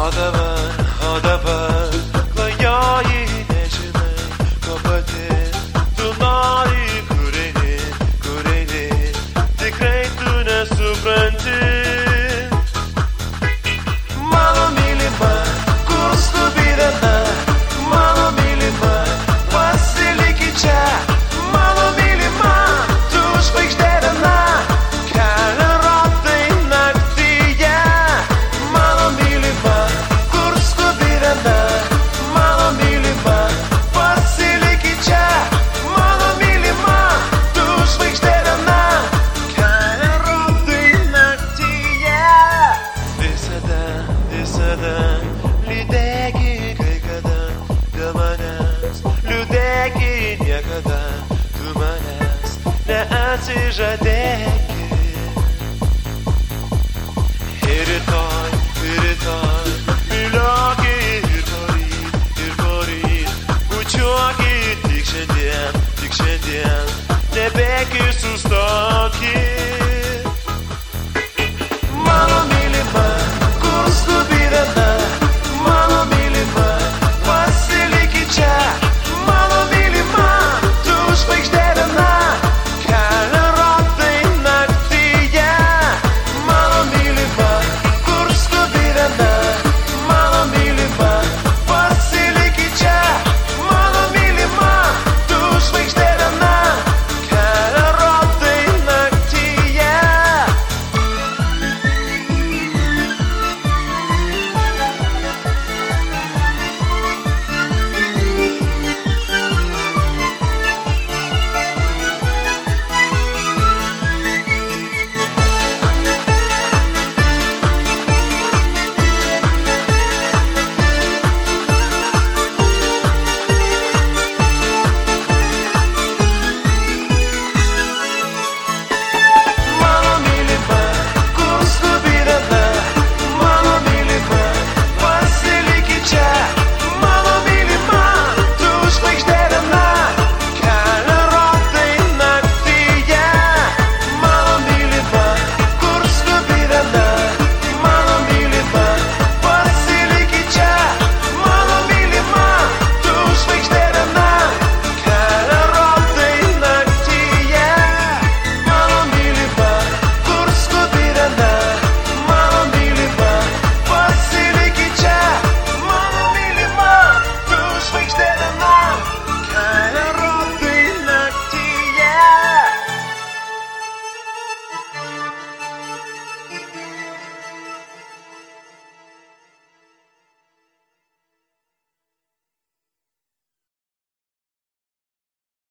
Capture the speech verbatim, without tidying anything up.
O dabar, o dabar klajoji, nežinai, ko pati. Tu nori, kur eini, kur eini, tikrai tu nesupranti. Mano mylima, kur skubi viena, mano mylima, pasiliki čia. Mano mylima, tu žvaigždė viena, kelia rodai naktyje. Mano mylima, kur skubi viena, mano mylima, pasiliki čia. Mano mylima, tu žvaigždė viena, kelia rodai naktyje. Visada, visada liūdėki kai kada dėl manęs, liūdėki niekada, tu manęs neatsižadėk.